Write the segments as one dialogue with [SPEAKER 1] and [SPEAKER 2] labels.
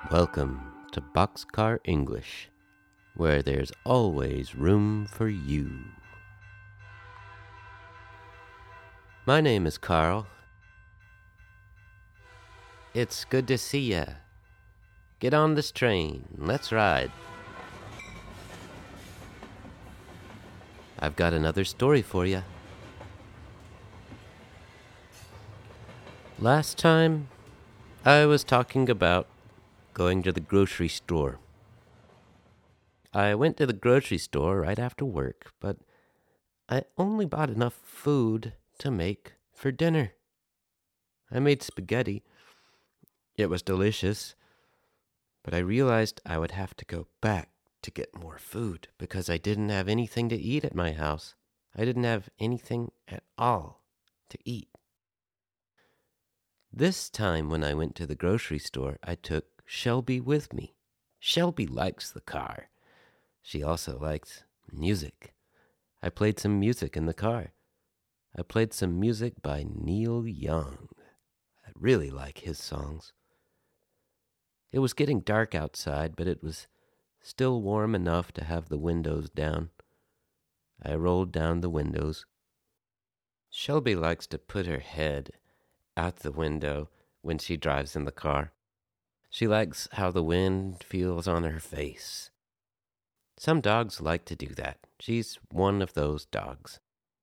[SPEAKER 1] Welcome to Boxcar English, where there's always room for you. My name is Carl. It's good to see ya. Get on this train. Let's ride. I've got another story for ya. Last time, I was talking about going to the grocery store. I went to the grocery store right after work, but I only bought enough food to make for dinner. I made spaghetti. It was delicious, but I realized I would have to go back to get more food because I didn't have anything to eat at my house. I didn't have anything at all to eat. This time when I went to the grocery store, I took Shelby with me. Shelby likes the car. She also likes music. I played some music in the car. I played some music by Neil Young. I really like his songs. It was getting dark outside, but it was still warm enough to have the windows down. I rolled down the windows. Shelby likes to put her head out the window when she drives in the car. She likes how the wind feels on her face. Some dogs like to do that. She's one of those dogs.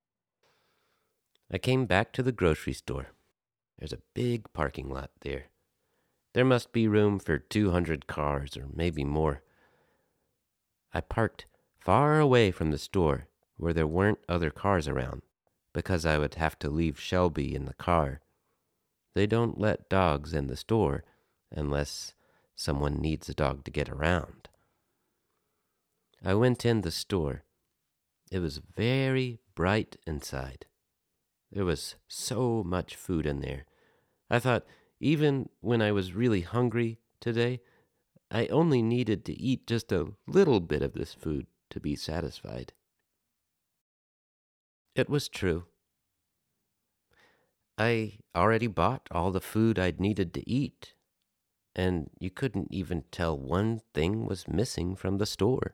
[SPEAKER 1] I came back to the grocery store. There's a big parking lot there. There must be room for 200 cars or maybe more. I parked far away from the store where there weren't other cars around because I would have to leave Shelby in the car. They don't let dogs in the store unless someone needs a dog to get around. I went in the store. It was very bright inside. There was so much food in there. I thought, even when I was really hungry today, I only needed to eat just a little bit of this food to be satisfied. It was true. I already bought all the food I'd needed to eat, and you couldn't even tell one thing was missing from the store.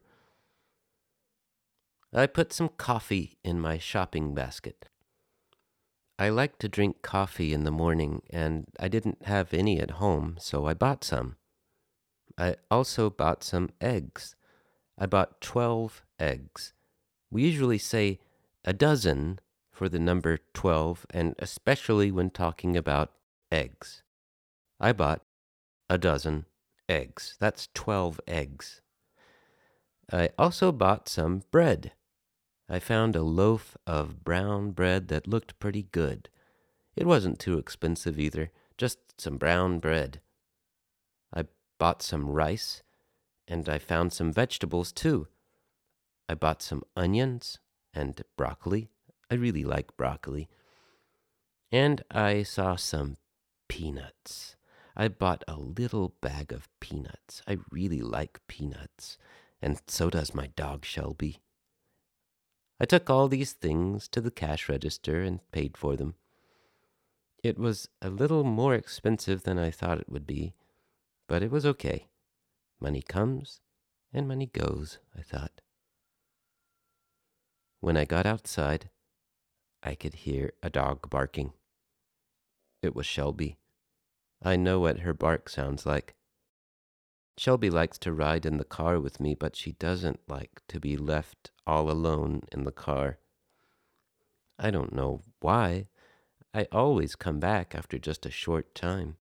[SPEAKER 1] I put some coffee in my shopping basket. I like to drink coffee in the morning, and I didn't have any at home, so I bought some. I also bought some eggs. I bought 12 eggs. We usually say a dozen for the number 12, and especially when talking about eggs. I bought a dozen eggs. That's 12 eggs. I also bought some bread. I found a loaf of brown bread that looked pretty good. It wasn't too expensive either, just some brown bread. I bought some rice, and I found some vegetables too. I bought some onions and broccoli. I really like broccoli. And I saw some peanuts. I bought a little bag of peanuts. I really like peanuts, and so does my dog Shelby. I took all these things to the cash register and paid for them. It was a little more expensive than I thought it would be, but it was okay. Money comes and money goes, I thought. When I got outside, I could hear a dog barking. It was Shelby. I know what her bark sounds like. Shelby likes to ride in the car with me, but she doesn't like to be left all alone in the car. I don't know why. I always come back after just a short time.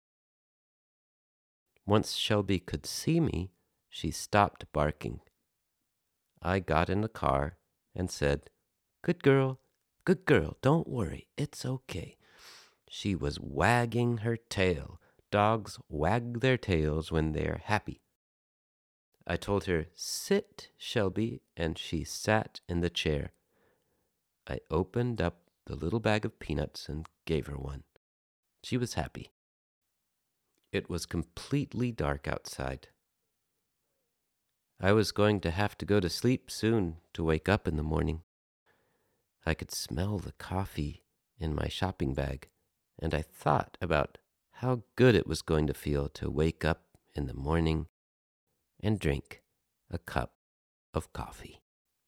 [SPEAKER 1] Once Shelby could see me, she stopped barking. I got in the car and said, good girl, don't worry, it's okay." She was wagging her tail. Dogs wag their tails when they're happy. I told her, "Sit, Shelby," and she sat in the chair. I opened up the little bag of peanuts and gave her one. She was happy. It was completely dark outside. I was going to have to go to sleep soon to wake up in the morning. I could smell the coffee in my shopping bag, and I thought about how good it was going to feel to wake up in the morning and drink a cup of coffee.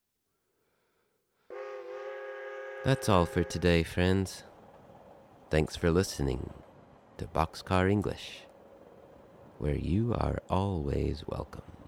[SPEAKER 1] That's all for today, friends. Thanks for listening to Boxcar English, where you are always welcome.